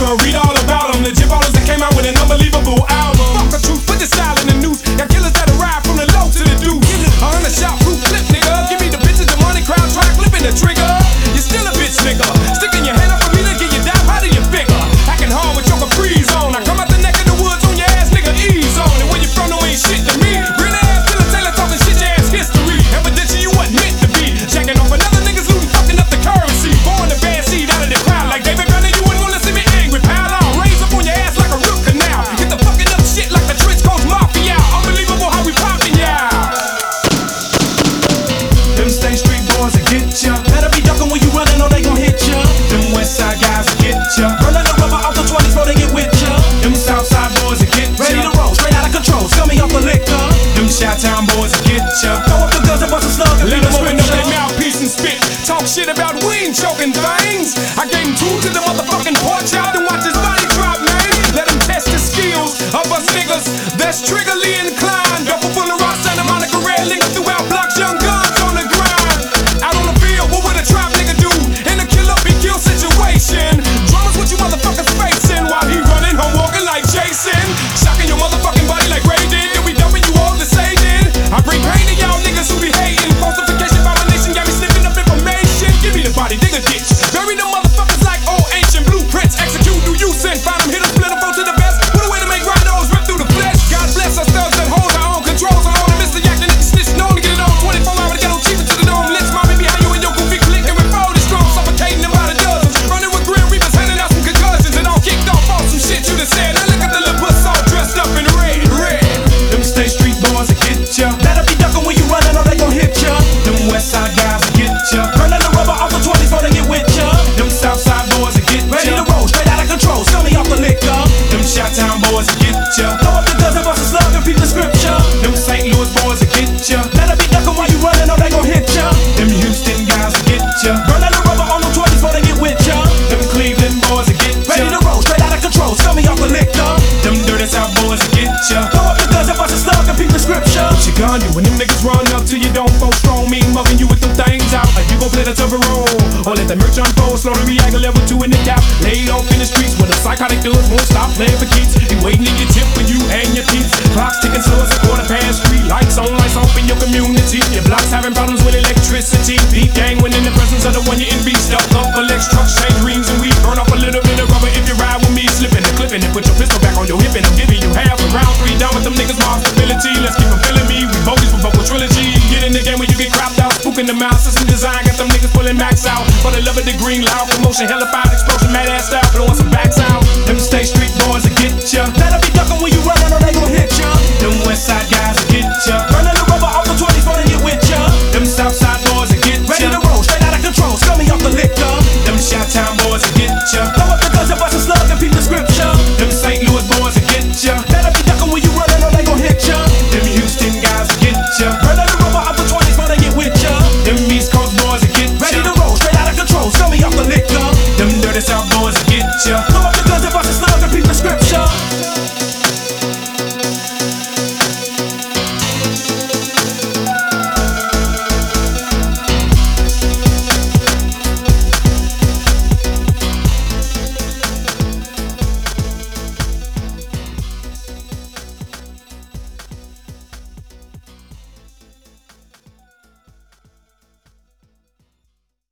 read all about them. The J Ballers that came out with an unbelievable album. Fuck the truth, put the style in the news. Got killers that'll ride from the low to the deuce. 100 shot proof clip, nigga. Give me the bitches, the money, crowd, try flipping the trigger. You're still a bitch, nigga. Sticking your hand up for me to get you down. How do you figure? Acting hard with your Capri's on. I come out the neck of the woods on your ass, nigga. Ease on. And where you from, no ain't shit to me. Real ass, still a Taylor talking shit, your ass history. Evidently you wasn't meant to be. Checking off another niggas looting, fucking up the currency. Born the bad seed out of the crowd. Like David Gunner, you wouldn't wanna see me angry, pal. I'll raise up on your ass like a root canal. Get the fucking up shit like the trench coats mafia. Unbelievable how we poppin', yeah. Them State Street boys will get ya. Better be duckin' when you runnin' or they gon' hit ya. Them West Side guys will get ya. Rollin' the rubber off the 20s before they get with ya. Them Southside boys will get ya. Ready to roll, straight out of control, scummy off the liquor. Them Chi-Town boys will get ya. Throw up the guns and bust a slug and let them open up their mouthpiece and spit. Talk shit about we ain't choking things. I gave him two to the motherfucking porch out and watch his body drop, man. Let him test the skills of us niggas that's triggerly inclined. Duffel full of rocks and a Monica red linger throughout blocks, young guns on the grind. Out on the field, what would a trap nigga do in a kill up, be kill situation? Drummers what you motherfuckers facing while he running home walking like Jason. Shocking your motherfucking body like Ray did. Then we dumping you all the same then. I bring pain to y'all niggas who be hating. Falsification by my nation got me sniffing up information. Give me the body, dig a ditch. Bury them motherfuckers like old ancient blueprints. Execute, do you send? Find them, hit them, split them, fall to the best. What a way to make rhinos rip through the flesh. God bless us thugs that hold our own controls. I'm on a Mr. Yak, the nigga snitch, known to get it on 24 hours to get on cheaper to the dome. Let's mommy behind you and your goofy click and refold it strong. Suffocating them by the dozens. Running with Grim Reapers, handing out some concussions. And all kicked off on some shit you done said. Now look at the little puss all dressed up in red, red. Them State Street boys will get ya. Better be duckin' when you running or they gon' hit ya. Them West Side guys will get ya. Running the rubber off the 20s before they get with ya. Them Southside boys will get ya. Ready to roll, straight out of control, scummy off the liquor. Them Chi-Town boys will get ya. Throw up the guns and bust a slug and peep the scripture. Them St. Louis boys will get ya. Better be duckin' while you running or they gon' hit ya. Them Houston guys will get ya. Running the rubber on the 20s before they get with ya. Them Cleveland boys will get ya. Ready to roll, straight out of control, scummy off the liquor. Them Dirty South boys will get ya. Throw up the guns and bust a slug and peep the scripture. What you gonna do when them niggas run up to you? Don't go strong, me mugging you with them things out. Are you gon' play the tougher role or let the merch unfold? Slow to react to level 2 in the gap. Laid off in the streets where the psychotic thugs won't stop playing for keeps. He waiting to get tipped for you and your peeps. Clocks ticking slow as a $3:15. Lights off in your community. Your block's having problems with electricity. Beat gang when in the presence of the one you envy. Stuck up Lex trucks, change rings and we burn off a little bit of rubber if you ride with me. Slipping and clipping and put your pistol back on your hip and I'm giving you half a round 3 down with them niggas my stability. Let's keep them feeling me. We bogus for vocal trilogy. Get in the game when you get crapped out. Spooking the mouth, system design. Got them niggas pulling max out. For the love of the green, loud commotion, hellified explosion, mad ass style, blowing some back sound. Them State Street boys will get ya. Better be duckin' when you running or they gon' hit ya. Them West Side guys